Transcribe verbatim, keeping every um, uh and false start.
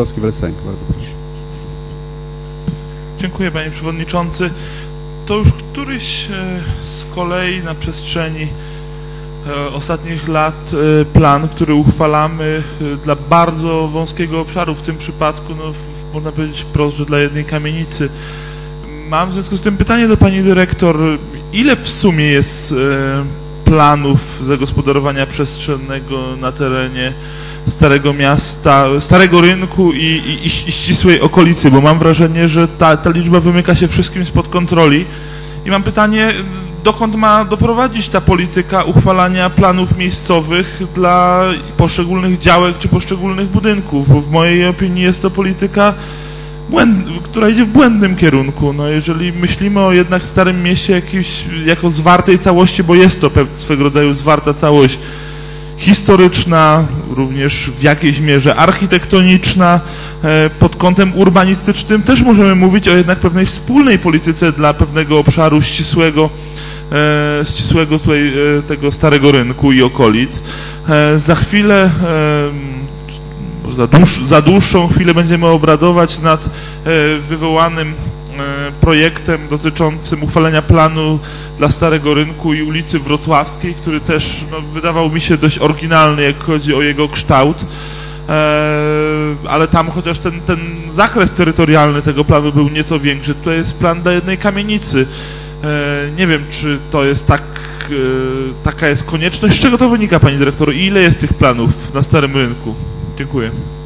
Witkowski, Welsenk. Bardzo proszę. Dziękuję, panie przewodniczący. To już któryś z kolei na przestrzeni ostatnich lat plan, który uchwalamy dla bardzo wąskiego obszaru, w tym przypadku, no, można powiedzieć wprost, że dla jednej kamienicy. Mam w związku z tym pytanie do pani dyrektor, ile w sumie jest planów zagospodarowania przestrzennego na terenie Starego Miasta, Starego Rynku i, i, i ścisłej okolicy, bo mam wrażenie, że ta, ta liczba wymyka się wszystkim spod kontroli. I mam pytanie, dokąd ma doprowadzić ta polityka uchwalania planów miejscowych dla poszczególnych działek czy poszczególnych budynków, bo w mojej opinii jest to polityka, błęd, która idzie w błędnym kierunku. No jeżeli myślimy o jednak Starym Mieście jakimś, jako zwartej całości, bo jest to swego rodzaju zwarta całość historyczna, również w jakiejś mierze architektoniczna, pod kątem urbanistycznym, też możemy mówić o jednak pewnej wspólnej polityce dla pewnego obszaru ścisłego, ścisłego tutaj tego Starego Rynku i okolic. Za chwilę, za, dłuż, za dłuższą chwilę będziemy obradować nad wywołanym projektem dotyczącym uchwalenia planu dla Starego Rynku i ulicy Wrocławskiej, który też no, wydawał mi się dość oryginalny, jak chodzi o jego kształt, ale tam chociaż ten, ten zakres terytorialny tego planu był nieco większy. Tutaj jest plan dla jednej kamienicy. Nie wiem, czy to jest tak, taka jest konieczność. Z czego to wynika, pani dyrektor? I ile jest tych planów na Starym Rynku? Dziękuję.